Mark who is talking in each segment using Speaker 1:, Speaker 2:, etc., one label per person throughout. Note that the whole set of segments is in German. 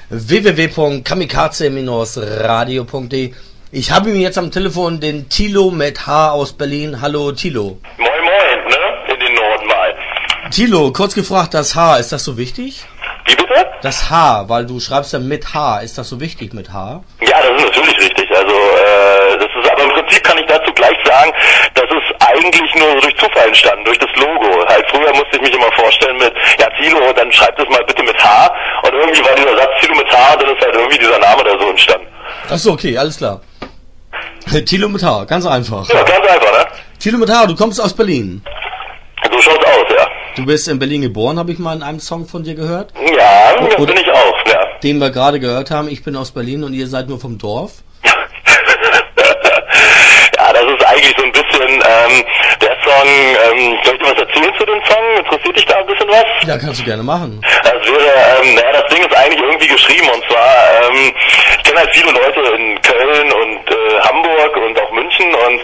Speaker 1: www.kamikaze-radio.de. Ich habe mir jetzt am Telefon den Thilo mit H aus Berlin. Hallo Thilo.
Speaker 2: Moin moin, ne? In den Norden mal.
Speaker 1: Thilo, kurz gefragt, das H, ist das so wichtig?
Speaker 2: Wie bitte?
Speaker 1: Das H, weil du schreibst ja mit H. Ist das so wichtig mit H?
Speaker 2: Ja, das ist natürlich richtig. Also, das ist, aber im Prinzip kann ich dazu gleich sagen, das ist eigentlich nur so durch Zufall entstanden, durch das Logo. Halt früher musste ich mich immer vorstellen mit, ja Thilo, dann schreibt es mal bitte mit H. Und irgendwie war dieser Satz Thilo mit H, und dann ist halt irgendwie dieser Name da so entstanden.
Speaker 1: Achso, okay, alles klar. Thilo mit H, ganz einfach.
Speaker 2: Ja, ganz einfach, ne?
Speaker 1: Thilo mit H, du kommst aus Berlin.
Speaker 2: So schaut's aus, ja.
Speaker 1: Du bist in Berlin geboren, habe ich mal in einem Song von dir gehört.
Speaker 2: Ja, das bin ich auch, ja.
Speaker 1: Den wir gerade gehört haben, ich bin aus Berlin und ihr seid nur vom Dorf.
Speaker 2: Ja, das ist eigentlich so ein bisschen, der Song, soll ich dir was erzählen zu dem Song? Interessiert dich da ein bisschen was?
Speaker 1: Ja, kannst du gerne machen.
Speaker 2: Das wäre, das Ding ist eigentlich irgendwie geschrieben, und zwar, ich kenne halt viele Leute in Köln und Hamburg und auch München, und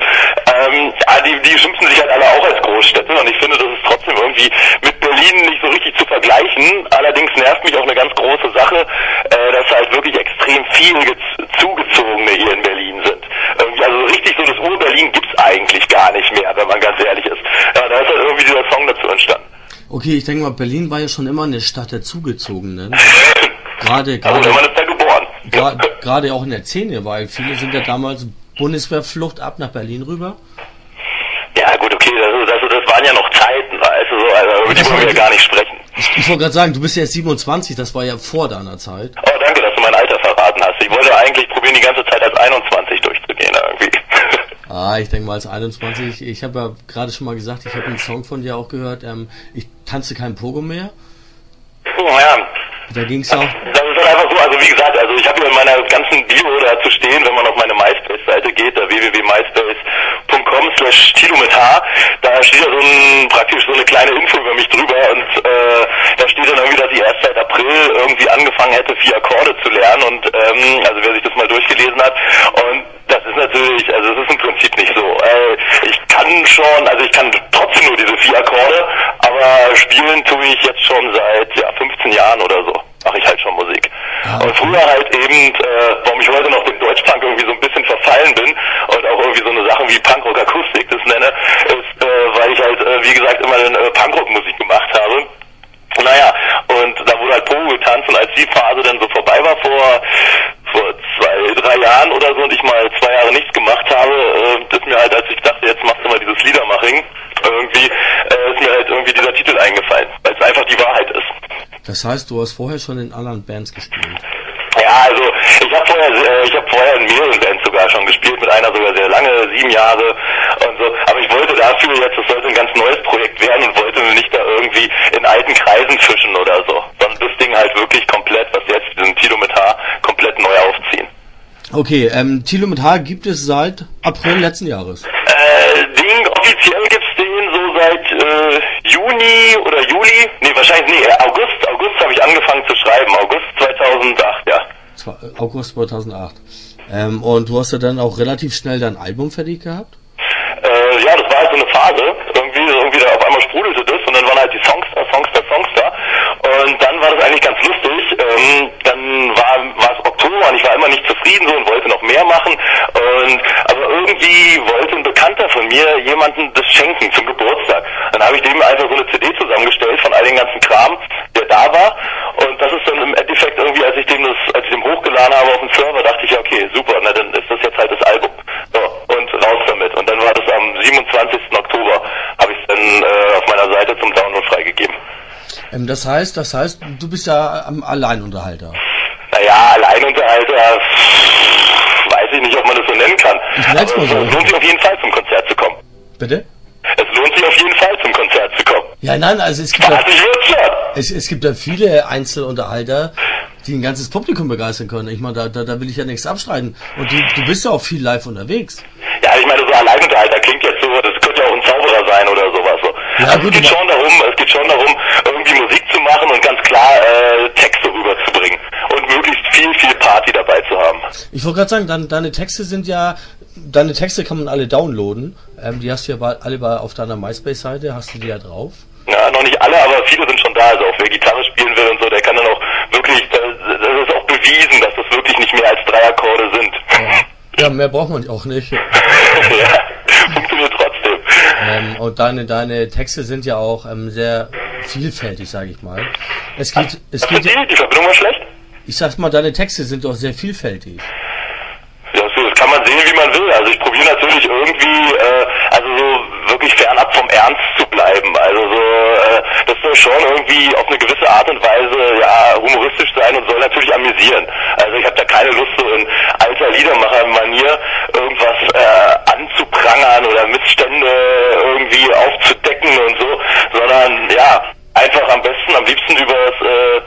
Speaker 2: die schimpfen sich halt alle auch als Großstädte, und ich finde, das ist trotzdem irgendwie mit Berlin nicht so richtig zu vergleichen. Allerdings nervt mich auch eine ganz große Sache, dass halt wirklich extrem viele Zugezogene hier in Berlin sind. Also richtig so das Ur-Berlin gibt's eigentlich gar nicht mehr, wenn man ganz ehrlich ist. Ja, da ist halt irgendwie dieser Song dazu entstanden.
Speaker 1: Okay, ich denke mal, Berlin war ja schon immer eine Stadt der Zugezogenen. Gerade
Speaker 2: man ist da geboren.
Speaker 1: Gerade auch in der Szene, weil viele sind ja damals Bundeswehrflucht ab nach Berlin rüber.
Speaker 2: Ja gut, okay, das waren ja noch Zeiten, weißt du, so, also über die wollen wir ja gar nicht sprechen.
Speaker 1: Ich wollte gerade sagen, du bist ja jetzt 27, das war ja vor deiner Zeit.
Speaker 2: Oh, danke, dass du mein Alter verraten hast. Ich wollte eigentlich probieren, die ganze Zeit als 21 durchzugehen irgendwie.
Speaker 1: Ich denke mal als 21. Ich habe ja gerade schon mal gesagt, ich habe einen Song von dir auch gehört, ich tanze kein Pogo mehr.
Speaker 2: Ja.
Speaker 1: Da ging's auch.
Speaker 2: Das ist halt einfach so, also wie gesagt, also ich habe hier in meiner ganzen Bio dazu stehen, wenn man auf meine MySpace-Seite geht, da www.myspace.com/Thilo mit H, da steht ja praktisch so eine kleine Info über mich drüber, und da steht dann irgendwie, dass ich erst seit April irgendwie angefangen hätte, 4 Akkorde zu lernen, und also wer sich das mal durchgelesen hat, und das ist natürlich, also es ist im Prinzip nicht so. Ich kann trotzdem nur diese 4 Akkorde, aber spielen tue ich jetzt schon seit 15 Jahren oder so. Mache ich halt schon Musik. Und früher halt eben, warum ich heute noch dem Deutschpunk irgendwie so ein bisschen verfallen bin und auch irgendwie so eine Sachen wie Punkrock Akustik das nenne, ist, weil ich halt, wie gesagt, immer Punkrock-Musik gemacht habe. Naja, und da wurde halt Pogo getanzt, und als die Phase dann so vorbei war vor 2-3 Jahren oder so, und ich mal 2 Jahre nichts gemacht habe, ist mir halt, als ich dachte, jetzt machst du mal dieses Liedermaching, irgendwie ist mir halt irgendwie dieser Titel eingefallen, weil es einfach die Wahrheit ist.
Speaker 1: Das heißt, du hast vorher schon in anderen Bands gespielt?
Speaker 2: Ja, also ich habe vorher in mehreren Bands sogar schon gespielt, mit einer sogar sehr lange, 7 Jahre und so. Aber ich wollte dafür jetzt, das sollte ein ganz neues Projekt werden, und wollte nicht da irgendwie in alten Kreisen fischen oder so, sondern das Ding halt wirklich komplett, was jetzt diesen Thilo mit H, komplett neu aufziehen.
Speaker 1: Okay, Thilo mit H gibt es seit April letzten Jahres.
Speaker 2: Offiziell gibt's den so seit Juni oder Juli, August habe ich angefangen zu schreiben, August 2008, ja.
Speaker 1: August 2008. Und du hast ja dann auch relativ schnell dein Album fertig gehabt?
Speaker 2: Ja, das war halt so eine Phase, irgendwie da auf einmal sprudelte das, und dann waren halt die Songs da, und dann war das eigentlich ganz lustig, dann war es Oktober, und ich war immer nicht zufrieden so und wollte noch mehr machen, aber irgendwie wollte ein Bekannter von mir jemanden das schenken zum Geburtstag. Dann habe ich dem einfach so eine CD zusammengestellt von all den ganzen Kram, der da war, und das ist dann im Endeffekt irgendwie, als ich dem hochgeladen habe auf den Server, dachte ich, ja okay, super, na dann ist das jetzt halt das Album. So, und raus damit. Und dann war das am 27. Oktober, habe ich es dann auf meiner Seite zum Download freigegeben.
Speaker 1: Das heißt, du bist ja Alleinunterhalter.
Speaker 2: Naja, Alleinunterhalter, weiß ich nicht, ob man das so nennen kann. Aber es lohnt sich auf jeden Fall zum Konzert zu kommen.
Speaker 1: Bitte?
Speaker 2: Es lohnt sich auf jeden Fall zum Konzert zu kommen.
Speaker 1: Ja, nein, also es gibt ja viele Einzelunterhalter, die ein ganzes Publikum begeistern können. Ich meine, da will ich ja nichts abstreiten. Und du bist ja auch viel live unterwegs.
Speaker 2: Ja, ich meine, so Alleinunterhalter klingt jetzt so, das könnte ja auch ein Zauberer sein oder sowas. So. Ja, also es geht schon darum, irgendwie Musik zu machen und ganz klar Texte rüberzubringen. Und möglichst viel Party dabei zu haben.
Speaker 1: Ich wollte gerade sagen, deine Texte kann man alle downloaden. Die hast du ja alle auf deiner MySpace-Seite, hast du die ja drauf?
Speaker 2: Ja, noch nicht alle, aber viele sind schon da. Also auch wer Gitarre spielen will und so, der kann dann auch wirklich, das ist auch
Speaker 1: Ja, mehr braucht man auch nicht.
Speaker 2: Ja, funktioniert trotzdem.
Speaker 1: Und deine Texte sind ja auch sehr vielfältig, sage ich mal. Es geht
Speaker 2: die Verbindung war schlecht?
Speaker 1: Ich sag mal, deine Texte sind doch sehr vielfältig.
Speaker 2: Ja, so, das kann man sehen, wie man will. Also ich probiere natürlich irgendwie, also so wirklich fernab vom Ernst zu bleiben. Also so, das soll schon irgendwie auf eine gewisse Art und Weise, ja, humoristisch sein und soll natürlich amüsieren. Also ich habe da keine Lust, so in alter Liedermacher-Manier irgendwas anzuprangern oder Missstände irgendwie aufzudecken und so, sondern ja, einfach am liebsten übers,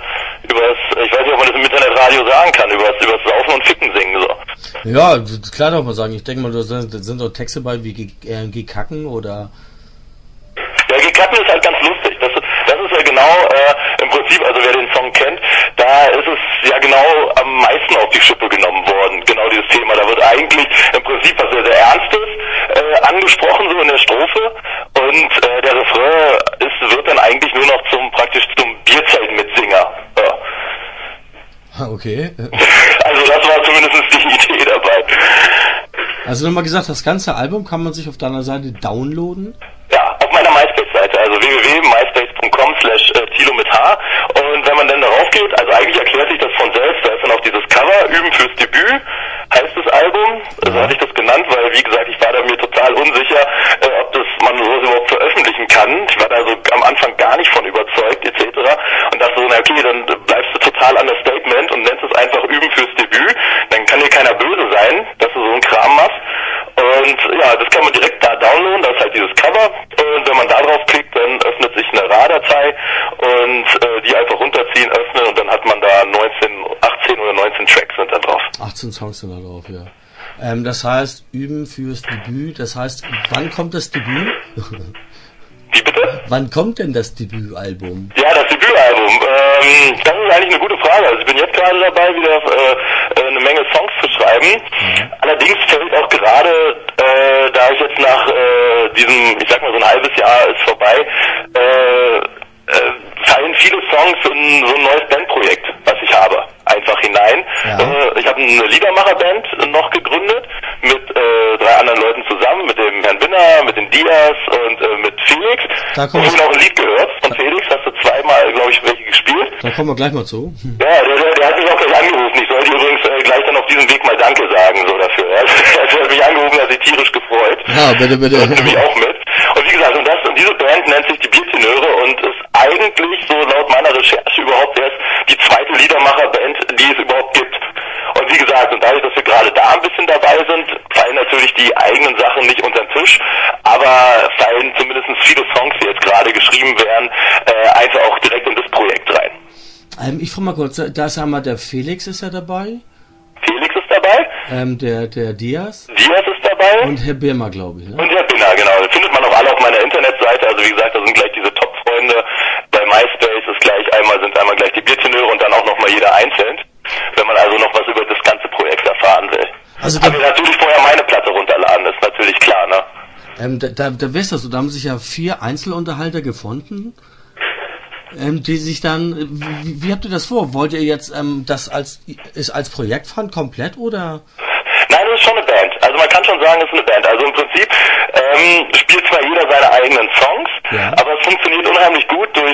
Speaker 2: ich weiß nicht, ob man das im Internetradio sagen kann, übers Saufen und Ficken singen, so.
Speaker 1: Ja, klar doch mal sagen. Ich denke mal, da sind doch Texte bei wie Gekacken oder...
Speaker 2: Ja, Gekacken ist halt ganz lustig. Das ist ja genau, im Prinzip, also wer den Song kennt, da ist es ja genau am meisten auf die Schippe genommen worden, genau dieses Thema. Da wird eigentlich im Prinzip was sehr, sehr Ernstes angesprochen, so in der Strophe, und der Refrain wird dann eigentlich nur noch praktisch zum Bierzelt-Mitsinger. Ja.
Speaker 1: Okay.
Speaker 2: Also das war zumindest die Idee dabei.
Speaker 1: Also nochmal gesagt, das ganze Album kann man sich auf deiner Seite downloaden?
Speaker 2: Ja, auf meiner MySpace-Seite, also www.myspace.com/Thilo mit H. Und wenn man dann darauf geht, also eigentlich erklärt sich das von selbst, da ist dann auch dieses Cover, Üben fürs Debüt, heißt das Album, so hatte ich das genannt, weil wie gesagt, ich war da mir total unsicher, ob man sowas überhaupt veröffentlichen kann. Ich war da so am Anfang gar nicht von überzeugt, etc. Und dachte so, na okay, dann bleibst du total an das Statement und nennst es einfach Üben fürs Debüt, dann kann dir keiner böse sein, dass du so einen Kram machst. Und ja, das kann man direkt da downloaden, da ist halt dieses Cover, und wenn man da drauf klickt, dann öffnet sich eine RAR-Datei und die einfach runterziehen, öffnen, und dann hat man da 18 oder 19 Tracks sind da drauf.
Speaker 1: 18 Songs sind da drauf, ja. Das heißt, Üben fürs Debüt, das heißt, wann kommt das Debüt?
Speaker 2: Wie bitte?
Speaker 1: Wann kommt denn das Debütalbum?
Speaker 2: Ja, das Debütalbum, das ist eigentlich eine gute Frage. Also ich bin jetzt gerade dabei, wieder eine Menge Songs zu schreiben. Allerdings fällt auch gerade, da ich jetzt nach diesem, ich sag mal so ein halbes Jahr ist vorbei, fallen viele Songs in so ein neues Bandprojekt, was ich habe, einfach hinein. Ja. Ich habe eine Liedermacherband noch gegründet mit 3 anderen Leuten zusammen, mit dem Herrn Binner, mit den Diaz und mit Felix.
Speaker 1: Da
Speaker 2: ich habe noch ein Lied gehört von Felix, hast du 2-mal, glaube ich, welche gespielt.
Speaker 1: Da kommen wir gleich mal zu.
Speaker 2: Ja, der hat mich auch gleich angerufen. Ich sollte übrigens gleich dann auf diesem Weg mal Danke sagen, so dafür. Er hat mich angerufen, hat sich tierisch gefreut.
Speaker 1: Ja, bitte.
Speaker 2: Und mich auch mit. Und wie gesagt, und diese Band nennt sich die Biertenöre und ist eigentlich so laut meiner Recherche überhaupt erst die zweite Liedermacherband, die es überhaupt gibt. Und wie gesagt, und dadurch, dass wir gerade da ein bisschen dabei sind, fallen natürlich die eigenen Sachen nicht unter den Tisch, aber fallen zumindest viele Songs, die jetzt gerade geschrieben werden, einfach auch direkt in das Projekt rein.
Speaker 1: Ich frage mal kurz, da ist einmal der Felix ist ja dabei.
Speaker 2: Felix ist dabei.
Speaker 1: Der Diaz.
Speaker 2: Diaz ist dabei.
Speaker 1: Und Herr Birmer, glaube ich, ne?
Speaker 2: Und Herr Binner, genau. Das findet man auch alle auf meiner Internetseite. Also wie gesagt, da sind gleich diese Top-Freunde. Bei MySpace sind einmal gleich die Biertenöre und dann auch nochmal jeder einzeln. Wenn man also noch was über das ganze Projekt erfahren will. Also aber natürlich vorher meine Platte runterladen, ist natürlich klar, ne?
Speaker 1: Da weißt du, da haben sich ja 4 Einzelunterhalter gefunden, die sich dann, wie habt ihr das vor? Wollt ihr jetzt das als Projekt fahren, komplett, oder?
Speaker 2: Nein, das ist schon eine Band. Also man kann schon sagen, es ist eine Band. Also im Prinzip spielt zwar jeder seine eigenen Songs, ja, aber es funktioniert unheimlich gut durch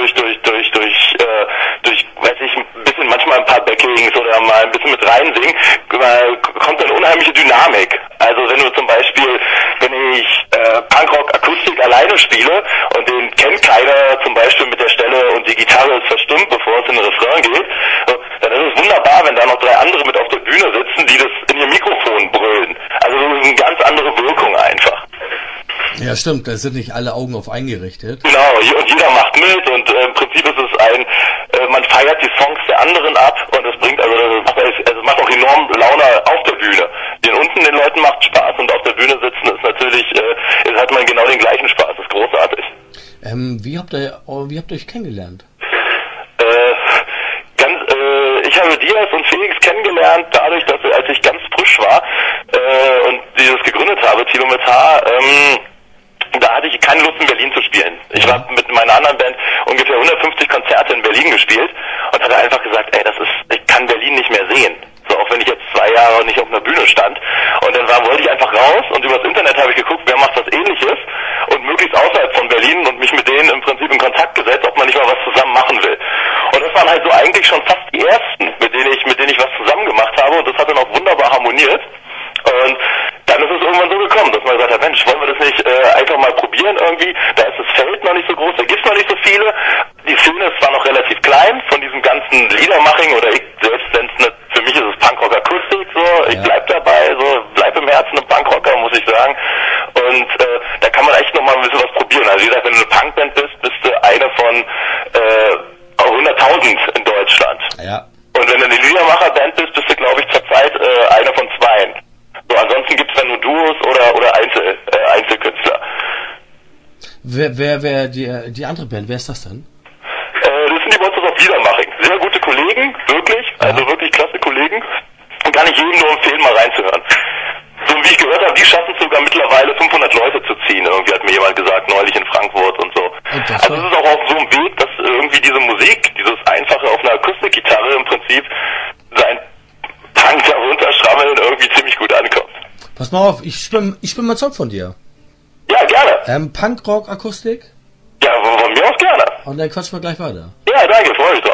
Speaker 2: weiß ich, ein bisschen, manchmal ein paar Backings oder mal ein bisschen mit reinsingen, kommt eine unheimliche Dynamik. Also wenn du zum Beispiel, wenn ich Punkrock Akustik alleine spiele und den kennt keiner zum Beispiel mit der Stelle und die Gitarre ist verstimmt, bevor es in den Refrain geht, dann ist es wunderbar, wenn da noch 3 andere mit auf der Bühne sitzen, die das in ihr Mikrofon brüllen. Also das ist eine ganz andere Wirkung einfach.
Speaker 1: Ja, stimmt, da sind nicht alle Augen auf eingerichtet.
Speaker 2: Genau, und jeder macht mit und im Prinzip ist es man feiert die Songs der anderen ab und es bringt, es macht auch enorm Laune auf der Bühne. Den Leuten macht Spaß und auf der Bühne sitzen ist natürlich, hat man genau den gleichen Spaß, das ist großartig.
Speaker 1: Wie habt ihr euch kennengelernt?
Speaker 2: Ich habe Diaz und Felix kennengelernt, dadurch, dass als ich ganz frisch war und dieses gegründet habe, Thilo mit H, da hatte ich keine Lust in Berlin zu spielen. Ich habe mit meiner anderen Band ungefähr 150 Konzerte in Berlin gespielt und hatte einfach gesagt, ich kann Berlin nicht mehr sehen. So, auch wenn ich jetzt 2 Jahre nicht auf einer Bühne stand. eigentlich schon fast die ersten, mit denen ich was zusammen gemacht habe und das hat dann auch wunderbar harmoniert. Und dann ist es irgendwann so gekommen, dass man gesagt hat, Mensch, wollen wir das nicht einfach mal probieren irgendwie? Da ist das Feld noch nicht so groß, da gibt's noch nicht so viele. Die Szene ist zwar noch relativ klein von diesem ganzen Liedermaching oder für mich ist es Punkrock-Akustik, so, ich bleib dabei, so, bleib im Herzen ein Punkrocker, muss ich sagen. Und da kann man echt nochmal ein bisschen was probieren. Also wie gesagt, wenn du eine Punkband bist du eine von 100.000 in Deutschland.
Speaker 1: Ja.
Speaker 2: Und wenn du eine Liedermacherband bist du, glaube ich, zurzeit eine von zweien. So, ansonsten gibt's dann nur Duos oder Einzelkünstler.
Speaker 1: Wer die andere Band, wer ist das denn?
Speaker 2: Das sind die Monsters of Liedermaching. Sehr gute Kollegen, wirklich, also wirklich klasse Kollegen. Und kann ich jedem nur empfehlen, mal reinzuhören. So wie ich gehört habe, die schaffen es sogar mittlerweile 500 Leute zu ziehen. Irgendwie hat mir jemand gesagt, neulich in Frankfurt und so. Also es ist auch auf so einem Weg, dass irgendwie diese Musik, dieses Einfache auf einer Akustikgitarre im Prinzip sein Punk darunter schrammeln irgendwie ziemlich gut ankommt.
Speaker 1: Pass mal auf, ich spiel mal Song von dir.
Speaker 2: Ja, gerne.
Speaker 1: Punkrock-Akustik?
Speaker 2: Ja, von mir aus gerne.
Speaker 1: Und dann quatschen wir gleich weiter.
Speaker 2: Ja, danke, freue mich drauf.